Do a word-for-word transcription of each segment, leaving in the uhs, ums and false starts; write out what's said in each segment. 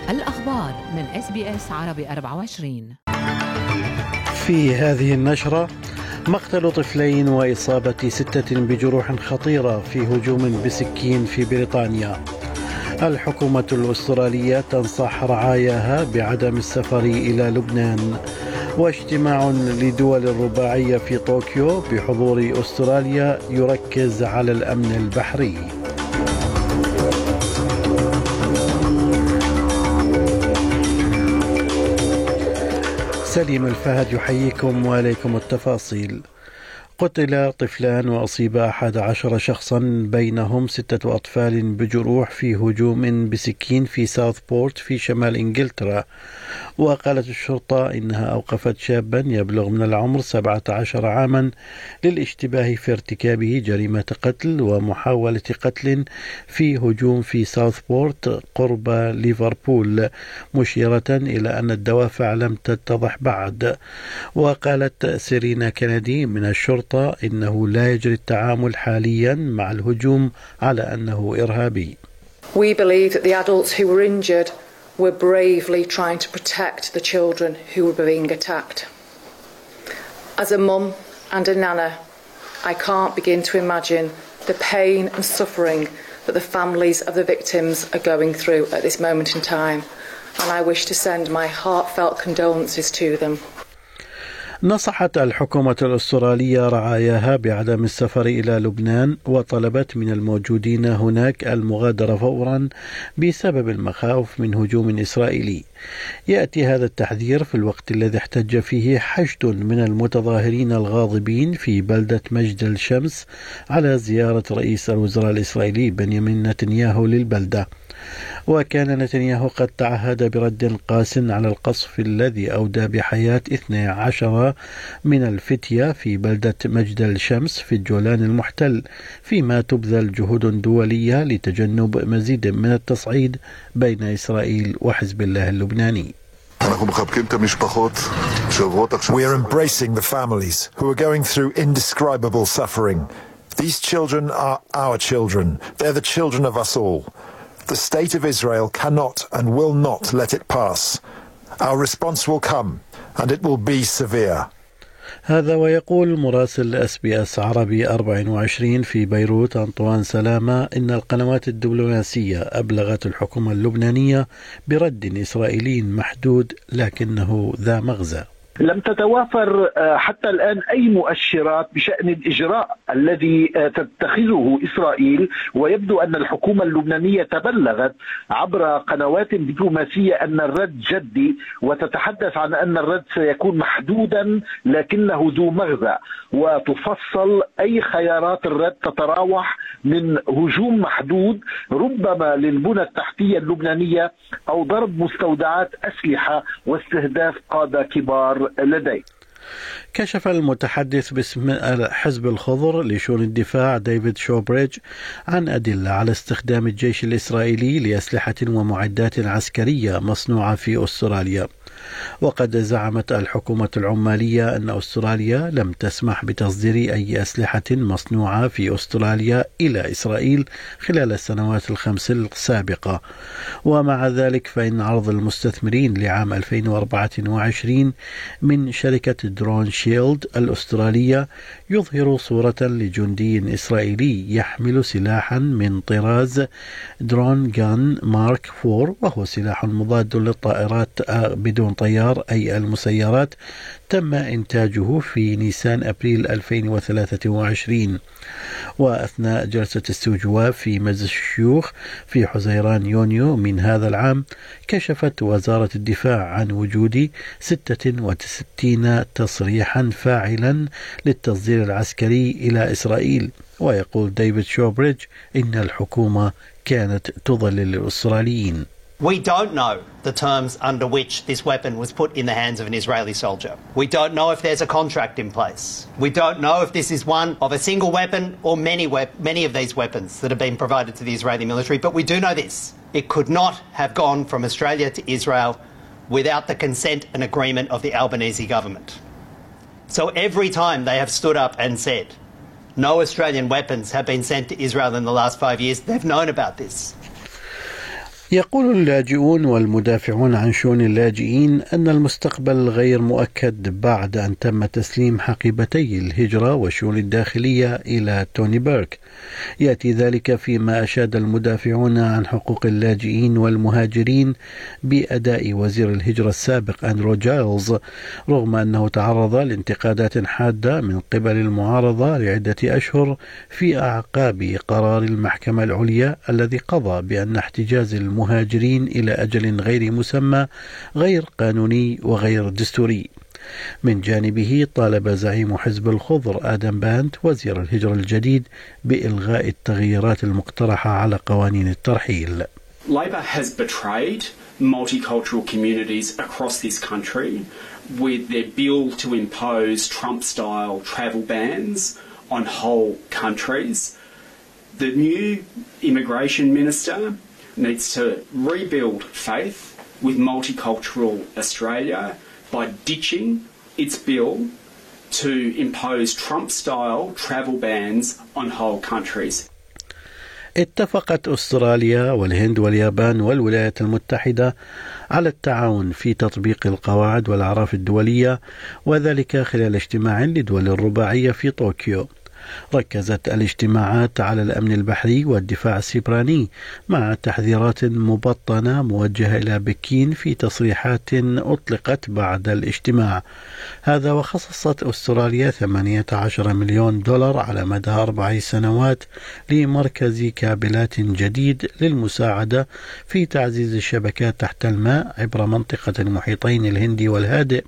الأخبار من إس بي إس عربي أربعة وعشرين. في هذه النشرة: مقتل طفلين وإصابة ستة بجروح خطيرة في هجوم بسكين في بريطانيا. الحكومة الأسترالية تنصح رعاياها بعدم السفر إلى لبنان. واجتماع لدول الرباعية في طوكيو بحضور أستراليا يركز على الأمن البحري. سليم الفهد يحييكم وعليكم التفاصيل. قتل طفلان وأصيب أحد عشر شخصا بينهم ستة أطفال بجروح في هجوم بسكين في ساوثبورت في شمال إنجلترا. وقالت الشرطة إنها أوقفت شابا يبلغ من العمر سبعة عشر عاما للاشتباه في ارتكابه جريمة قتل ومحاولة قتل في هجوم في ساوثبورت قرب ليفربول، مشيرة إلى أن الدوافع لم تتضح بعد. وقالت سيرينا كندي من الشرطة إنه لا يجري التعامل حاليا مع الهجوم على أنه إرهابي. We believe that the adults who were injured were bravely trying to protect the children who were being attacked. As a mum and a nana, I can't begin to imagine the pain and suffering that the families of the victims are going through at this moment in time, and I wish to send my heartfelt condolences to them. نصحت الحكومة الأسترالية رعاياها بعدم السفر إلى لبنان، وطلبت من الموجودين هناك المغادرة فورا بسبب المخاوف من هجوم إسرائيلي. يأتي هذا التحذير في الوقت الذي احتج فيه حشد من المتظاهرين الغاضبين في بلدة مجد الشمس على زيارة رئيس الوزراء الإسرائيلي بنيامين نتنياهو للبلدة. وكان نتنياهو قد تعهد برد قاس على القصف الذي أودى بحياة اثني عشر من الفتية في بلدة مجد الشمس في الجولان المحتل، فيما تبذل جهود دولية لتجنب مزيد من التصعيد بين إسرائيل وحزب الله اللبناني. We are embracing the families who are going through indescribable suffering. These children are our children. They're the children of us all. The state of Israel cannot and will not let it pass. Our response will come, and it will be severe. هذا ويقول مراسل اس بي اس عربي أربعة وعشرين في بيروت أنطوان سلامة إن القنوات الدبلوماسية أبلغت الحكومة اللبنانية برد إسرائيلي محدود لكنه ذا مغزى. لم تتوافر حتى الآن أي مؤشرات بشأن الإجراء الذي تتخذه إسرائيل، ويبدو أن الحكومة اللبنانية تبلغت عبر قنوات دبلوماسية أن الرد جدي، وتتحدث عن أن الرد سيكون محدودا لكنه ذو مغزى، وتفصل أي خيارات الرد تتراوح من هجوم محدود ربما للبنى التحتية اللبنانية أو ضرب مستودعات أسلحة واستهداف قادة كبار لديه. كشف المتحدث باسم حزب الخضر لشؤون الدفاع ديفيد شوبريدج عن أدلة على استخدام الجيش الإسرائيلي لأسلحة ومعدات عسكرية مصنوعة في أستراليا. وقد زعمت الحكومة العمالية أن أستراليا لم تسمح بتصدير أي أسلحة مصنوعة في أستراليا إلى إسرائيل خلال السنوات الخمس السابقة. ومع ذلك فإن عرض المستثمرين لعام ألفين وأربعة وعشرين من شركة درون شيلد الأسترالية يظهر صورة لجندي إسرائيلي يحمل سلاحا من طراز درون جان مارك فور، وهو سلاح مضاد للطائرات بدون طيار أي المسيرات، تم إنتاجه في نيسان أبريل ألفين وثلاثة وعشرين. وأثناء جلسة استجواب في مجلس الشيوخ في حزيران يونيو من هذا العام، كشفت وزارة الدفاع عن وجود ستة وستين تصريحا فاعلا للتصدير العسكري إلى إسرائيل. ويقول ديفيد شوبريدج إن الحكومة كانت تضلل الأستراليين. We don't know the terms under which this weapon was put in the hands of an Israeli soldier. We don't know if there's a contract in place. We don't know if this is one of a single weapon or many wep- many of these weapons that have been provided to the Israeli military. But we do know this. It could not have gone from Australia to Israel without the consent and agreement of the Albanese government. So every time they have stood up and said no Australian weapons have been sent to Israel in the last five years, they've known about this. يقول اللاجئون والمدافعون عن شؤون اللاجئين أن المستقبل غير مؤكد بعد أن تم تسليم حقيبتي الهجرة والشؤون الداخلية إلى توني بيرك. يأتي ذلك فيما أشاد المدافعون عن حقوق اللاجئين والمهاجرين بأداء وزير الهجرة السابق أندرو جايلز، رغم أنه تعرض لانتقادات حادة من قبل المعارضة لعدة أشهر في أعقاب قرار المحكمة العليا الذي قضى بأن احتجاز المهاجرين إلى أجل غير مسمى غير قانوني وغير دستوري. من جانبه طالب زعيم حزب الخضر آدم بانت وزير الهجرة الجديد بإلغاء التغييرات المقترحة على قوانين الترحيل. Labor has betrayed multicultural communities across this country with their bill to impose Trump-style travel bans on whole countries. The new immigration minister needs to rebuild faith with multicultural Australia by ditching its bill to impose Trump-style travel bans on whole countries. اتفقت أستراليا والهند واليابان والولايات المتحدة على التعاون في تطبيق القواعد والأعراف الدولية، وذلك خلال اجتماع لدول الرباعية في طوكيو. ركزت الاجتماعات على الأمن البحري والدفاع السيبراني مع تحذيرات مبطنة موجهة إلى بكين في تصريحات أطلقت بعد الاجتماع هذا. وخصصت أستراليا ثمانية عشر مليون دولار على مدى أربع سنوات لمركز كابلات جديد للمساعدة في تعزيز الشبكات تحت الماء عبر منطقة المحيطين الهندي والهادئ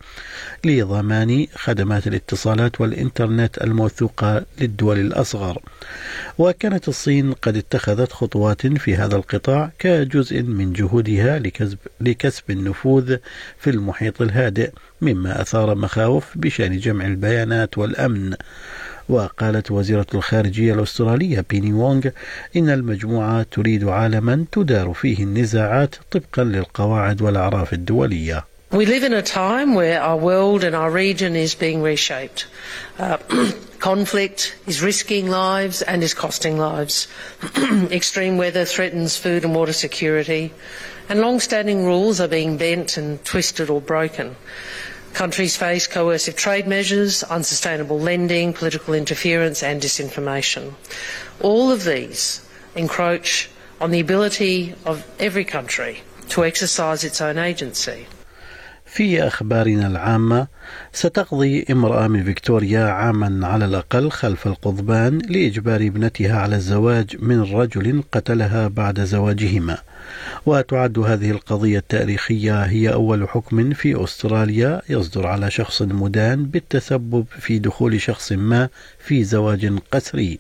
لضمان خدمات الاتصالات والإنترنت الموثوقة للدول الأصغر. وكانت الصين قد اتخذت خطوات في هذا القطاع كجزء من جهودها لكسب, لكسب النفوذ في المحيط الهادئ، مما أثار مخاوف بشأن جمع البيانات والأمن. وقالت وزيرة الخارجية الأسترالية بيني وونغ إن المجموعة تريد عالما تدار فيه النزاعات طبقا للقواعد والأعراف الدولية. We live in a time where our world and our region is being reshaped. Uh, conflict is risking lives and is costing lives. Extreme weather threatens food and water security, and long-standing rules are being bent and twisted or broken. Countries face coercive trade measures, unsustainable lending, political interference and disinformation. All of these encroach on the ability of every country to exercise its own agency. في أخبارنا العامة، ستقضي امرأة من فيكتوريا عاما على الأقل خلف القضبان لإجبار ابنتها على الزواج من رجل قتلها بعد زواجهما. وتعد هذه القضية التاريخية هي أول حكم في أستراليا يصدر على شخص مدان بالتسبب في دخول شخص ما في زواج قسري.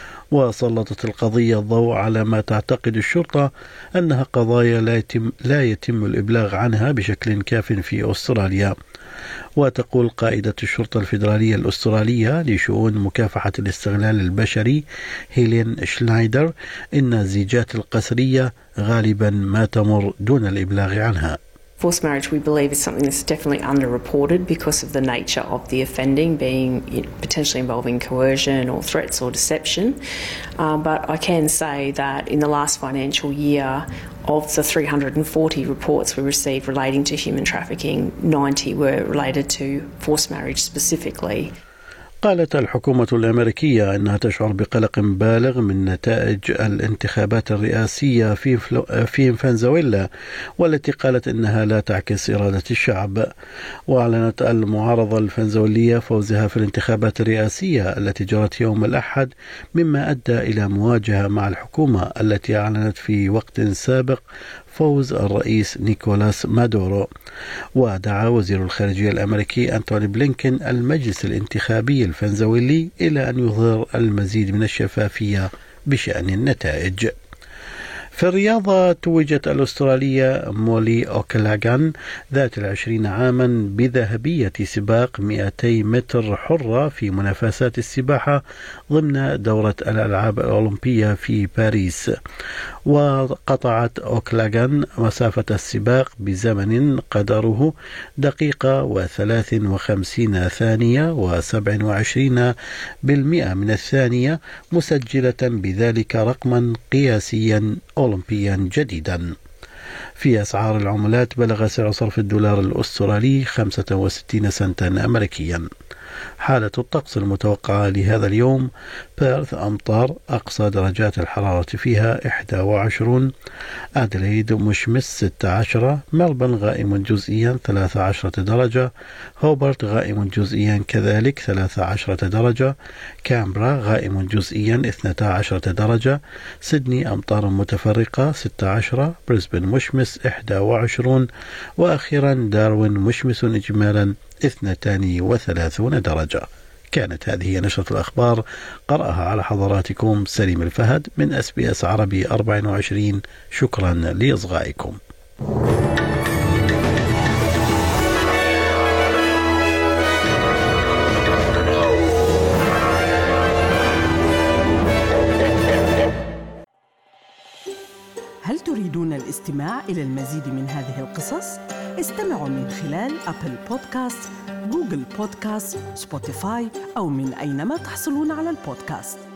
وسلطت القضية الضوء على ما تعتقد الشرطة أنها قضايا لا يتم, لا يتم الإبلاغ عنها بشكل كاف في أستراليا. وتقول قائدة الشرطة الفيدرالية الأسترالية لشؤون مكافحة الاستغلال البشري هيلين شنايدر إن الزيجات القسرية غالبا ما تمر دون الإبلاغ عنها. Forced marriage, we believe, is something that's definitely underreported because of the nature of the offending being potentially involving coercion or threats or deception. Uh, but I can say that in the last financial year, of the three hundred forty reports we received relating to human trafficking, ninety were related to forced marriage specifically. قالت الحكومة الأمريكية أنها تشعر بقلق بالغ من نتائج الانتخابات الرئاسية في في فنزويلا، والتي قالت أنها لا تعكس إرادة الشعب. وأعلنت المعارضة الفنزويلية فوزها في الانتخابات الرئاسية التي جرت يوم الأحد، مما أدى إلى مواجهة مع الحكومة التي أعلنت في وقت سابق فوز الرئيس نيكولاس مادورو. ودعا وزير الخارجية الأمريكي أنتوني بلينكين المجلس الانتخابي الفنزويلي إلى أن يظهر المزيد من الشفافية بشأن النتائج. في الرياضة، توجت الأسترالية مولي أوكلاغان ذات العشرين عاما بذهبية سباق مئتي متر حرة في منافسات السباحة ضمن دورة الألعاب الأولمبية في باريس. وقطعت أوكلاغان مسافة السباق بزمن قدره دقيقة وثلاث وخمسين ثانية وسبع وعشرين بالمئة من الثانية، مسجلة بذلك رقما قياسيا أولمبيا جديدا. في أسعار العملات بلغ سعر صرف الدولار الأسترالي خمسة وستين سنتا أمريكيا. حالة الطقس المتوقعة لهذا اليوم: بيرث أمطار، أقصى درجات الحرارة فيها إحدى وعشرين، أدليد مشمس ستة عشر، ملبن غائم جزئيا ثلاثة عشرة درجة، هوبرت غائم جزئيا كذلك ثلاثة عشرة درجة، كامبرا غائم جزئيا اثنتا عشرة درجة، سيدني أمطار متفرقة ستة عشر، بريسبن مشمس إحدى وعشرين، وأخيرا داروين مشمس إجمالا اثنتان وثلاثون درجة. كانت هذه نشرة الأخبار، قرأها على حضراتكم سليم الفهد من إس بي إس عربي أربعة وعشرين. شكرا لإصغائكم. هل تريدون الاستماع إلى المزيد من هذه القصص؟ استمعوا من خلال أبل بودكاست، جوجل بودكاست، سبوتيفاي أو من أينما تحصلون على البودكاست.